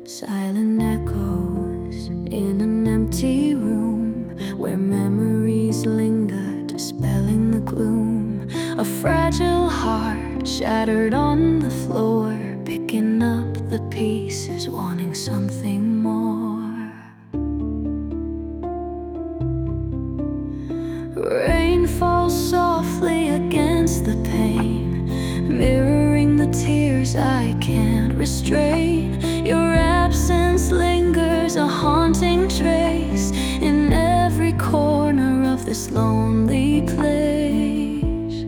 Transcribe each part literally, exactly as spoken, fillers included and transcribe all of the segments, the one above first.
Silent echoes in an empty room where memories linger, dispelling the gloom. A fragile heart shattered on the floor, picking up the pieces, wanting something more. Rain falls softly against the pane, mirroring the tears I can't restrain. Your absence lingers, a haunting trace, in every corner of this lonely place.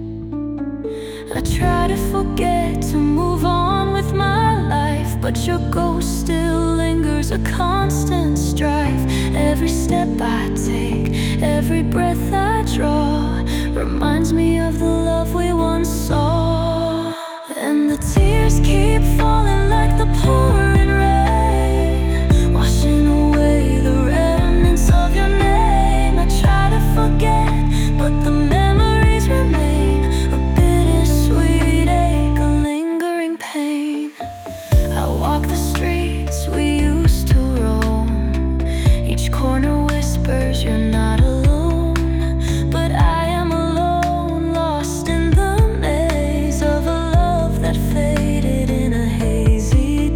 I try to forget, to move on with my life, but your ghost still lingers, a constant strife. Every step I take, every breath I draw, reminds me of the love we once saw. And the tears keep falling like the pouring rain, washing away the remnants of your name. I try to forget, but the memories remain, a bittersweet ache, a lingering pain. I walk the streets we used to roam, each corner whispers you're not alone. But I am alone, lost in the maze of a love that faded in a hazy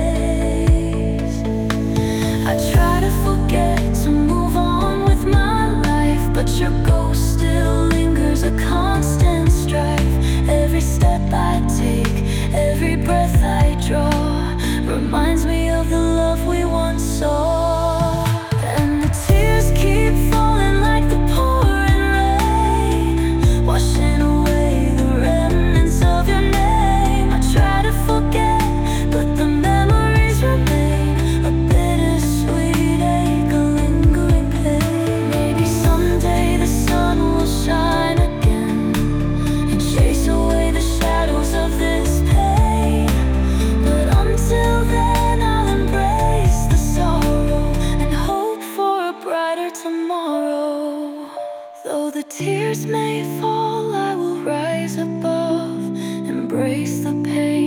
daze. I try to forget, to move on with my life, but your ghost still lingers, a constant strife. Every step I take, every breath I draw, reminds me of the love we once saw. And the tears keep falling like the pouring rain, washing away the remnants of your name. I try to forget, but the memories remain, a bittersweet ache, a lingering pain. Maybe someday the sun will shine again and chase away the shadows of this pain. But until then I'll embrace the sorrow and hope for a brighter tomorrow. Though the tears may fall, I will rise above, embrace the pain.